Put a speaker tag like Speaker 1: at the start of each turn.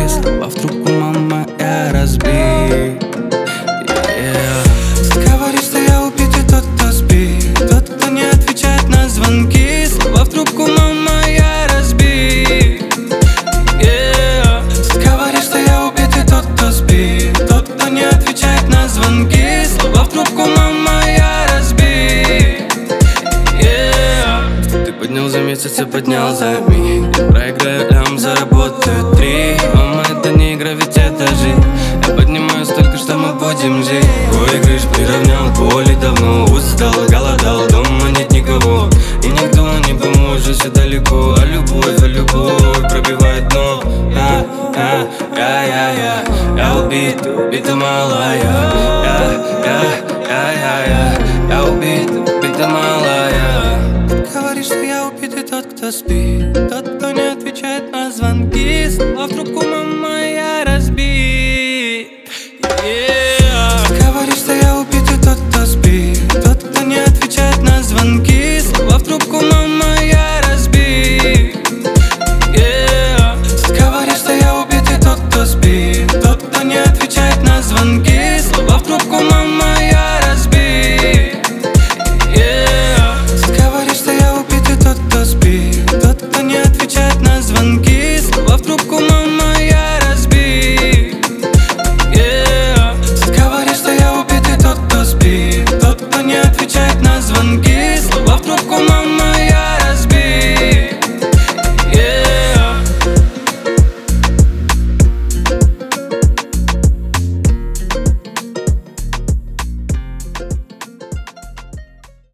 Speaker 1: Слова в трубку, мама, я разбит. Говоришь, что я убитый, тот, кто спит, тот, кто не отвечает на звонки. Слова в трубку, мама, я разбит. Говоришь, что я убитый, тот, кто спит, тот, кто не отвечает на звонки. Слова в трубку, мама, я разбит. Ты поднял за месяц, я поднял за миг. Проиграю лям, заработаю 3. Мама, это не игра, ведь это жизнь. Я поднимаю столько, что мы будем жить. Выигрыш приравнял к боли, давно устал, голодал, дома нет никого. И никто не поможет, все далеко. А любовь пробивает дно. Я убита малая. Я убита малая. Говоришь, что я убитый, тот, кто спит, тот,